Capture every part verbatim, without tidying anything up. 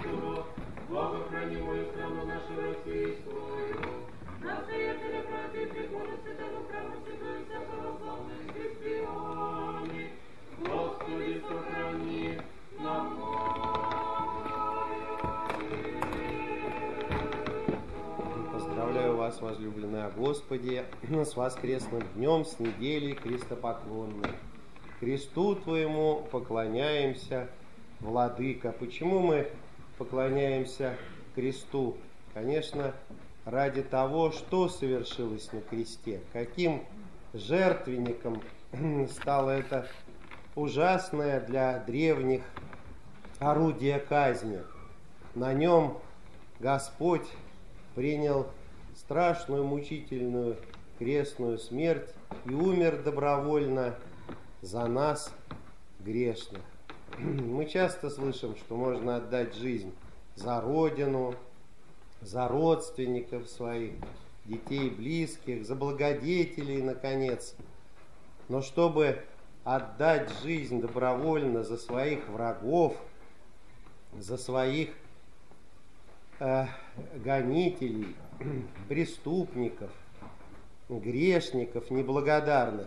суду, Бога храни мою страну нашу российскую. Настоятеля братья приходу святого храма святой православной христиане, Господи, сохрани нам. Поздравляю вас, возлюбленные о Господе, с воскресным днем, с неделей крестопоклонной. Христу Твоему поклоняемся, Владыка. Почему мы поклоняемся кресту? Конечно, ради того, что совершилось на кресте, каким жертвенником стало это ужасное для древних орудие казни. На нем Господь принял страшную мучительную крестную смерть и умер добровольно за нас, грешных. Мы часто слышим, что можно отдать жизнь за Родину, за родственников своих, детей, близких, за благодетелей, наконец. Но чтобы отдать жизнь добровольно за своих врагов, за своих э, гонителей, преступников, грешников, неблагодарных,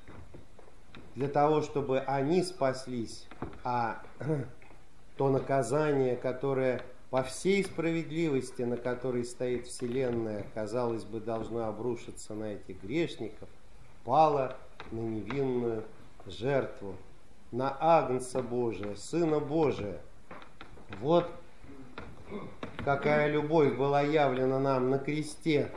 для того, чтобы они спаслись, а то наказание, которое по всей справедливости, на которой стоит Вселенная, казалось бы, должно обрушиться на этих грешников, пало на невинную жертву, на Агнца Божия, Сына Божия. Вот какая любовь была явлена нам на кресте.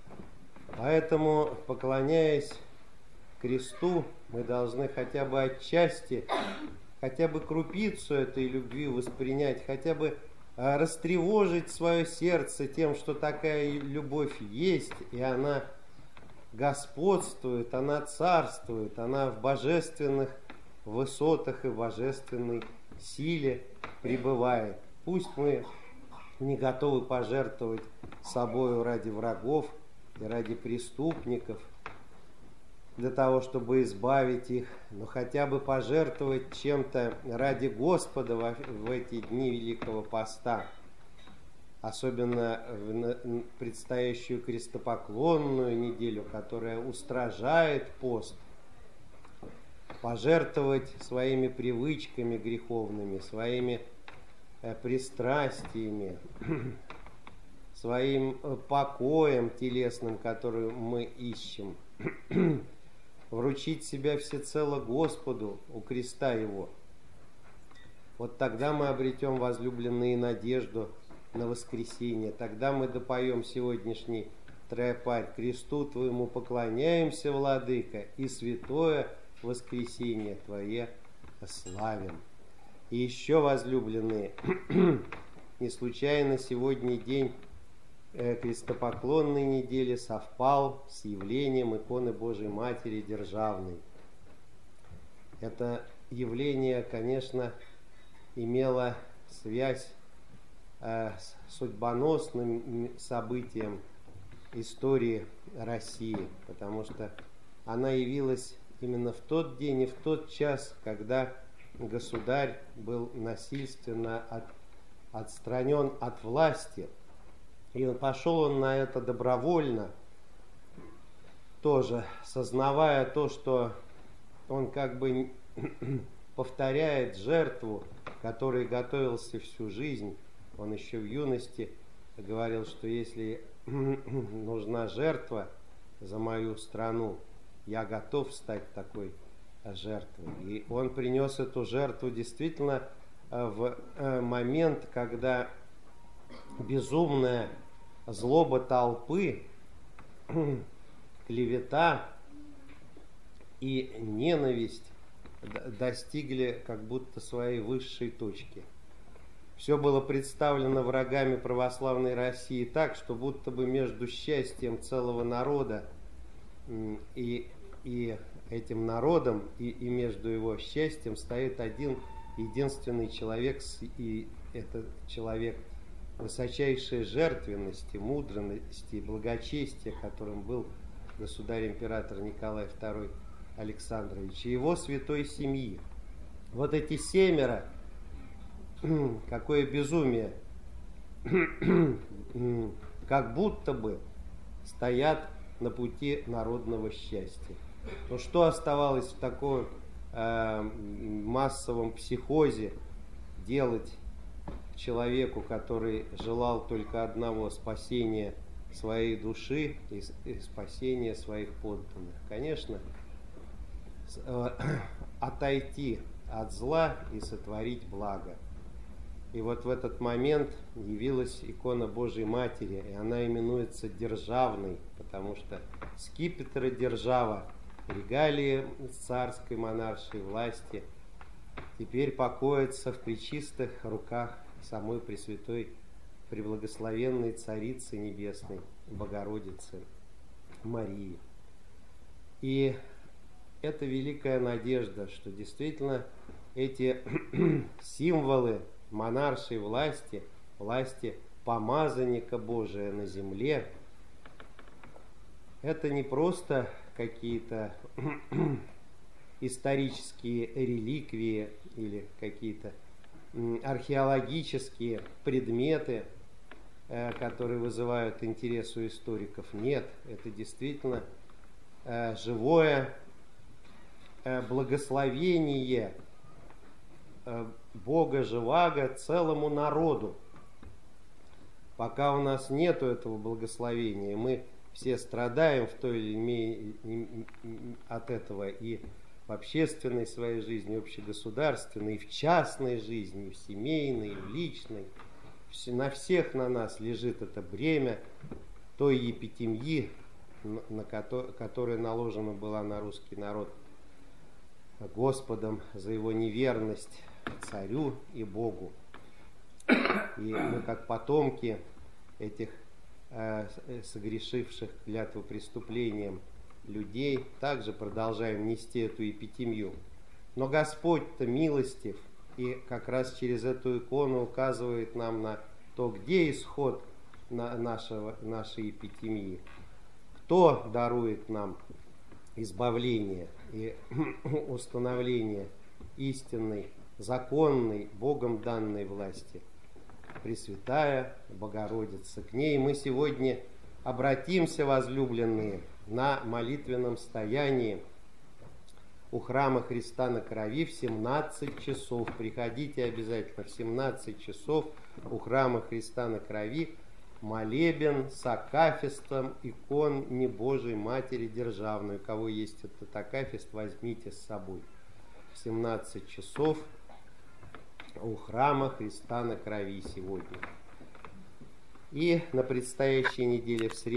Поэтому, поклоняясь кресту, мы должны хотя бы отчасти, хотя бы крупицу этой любви воспринять, хотя бы растревожить свое сердце тем, что такая любовь есть, и она господствует, она царствует, она в божественных высотах и в божественной силе пребывает. Пусть мы не готовы пожертвовать собою ради врагов и ради преступников, для того, чтобы избавить их, но хотя бы пожертвовать чем-то ради Господа в, в эти дни Великого Поста, особенно в предстоящую крестопоклонную неделю, которая устражает пост, пожертвовать своими привычками греховными, своими э, пристрастиями, своим покоем телесным, который мы ищем, вручить себя всецело Господу у креста Его. Вот тогда мы обретем, возлюбленные, надежду на воскресение. Тогда мы допоем сегодняшний троепарь: кресту Твоему поклоняемся, Владыка, и святое воскресение Твое славим. И еще, возлюбленные, не случайно сегодня день крестопоклонной недели совпал с явлением иконы Божией Матери Державной. Это явление, конечно, имело связь э, с судьбоносным событием истории России, потому что она явилась именно в тот день и в тот час, когда государь был насильственно от, отстранен от власти. И пошел он на это добровольно, тоже сознавая то, что он как бы повторяет жертву, которой готовился всю жизнь. Он еще в юности говорил, что если нужна жертва за мою страну, я готов стать такой жертвой. И он принес эту жертву действительно в момент, когда безумная злоба толпы, клевета и ненависть достигли как будто своей высшей точки. Все было представлено врагами православной России так, что будто бы между счастьем целого народа и, и этим народом, и, и между его счастьем стоит один единственный человек, и этот человек высочайшей жертвенности, мудрости и благочестия, которым был государь-император Николай второй Александрович и его святой семьи. Вот эти семеро, какое безумие, как будто бы стоят на пути народного счастья. Но что оставалось в таком э, массовом психозе делать человеку, который желал только одного — спасения своей души и, и спасения своих подданных? Конечно, э, отойти от зла и сотворить благо. И вот в этот момент явилась икона Божьей Матери, и она именуется державной, потому что скипетр и держава, регалии царской монаршей власти, теперь покоятся в пречистых руках самой Пресвятой Преблагословенной Царицы Небесной, Богородицы Марии. И это великая надежда, что действительно эти символы монаршей власти, власти помазанника Божия на земле, это не просто какие-то исторические реликвии или какие-то археологические предметы, которые вызывают интерес у историков. Нет, это действительно живое благословение Бога Живаго целому народу. Пока у нас нету этого благословения, мы все страдаем в той или иной от этого и в общественной своей жизни, общегосударственной, и в частной жизни, и в семейной, и в личной. На всех на нас лежит это бремя той епитемьи, на которая наложена была на русский народ Господом за его неверность царю и Богу. И мы, как потомки этих э, согрешивших клятву преступлением людей, также продолжаем нести эту епитемью. Но Господь-то милостив, и как раз через эту икону указывает нам на то, где исход на нашего, нашей епитемьи, кто дарует нам избавление и установление истинной, законной, Богом данной власти. Пресвятая Богородица. К ней мы сегодня обратимся, возлюбленные, на молитвенном стоянии у храма Христа на Крови в семнадцать часов. Приходите обязательно в семнадцать часов у храма Христа на Крови. Молебен с акафистом икон Небожией Матери Державной. У кого есть этот акафист, возьмите с собой. В семнадцать часов у храма Христа на Крови сегодня. И на предстоящей неделе в среду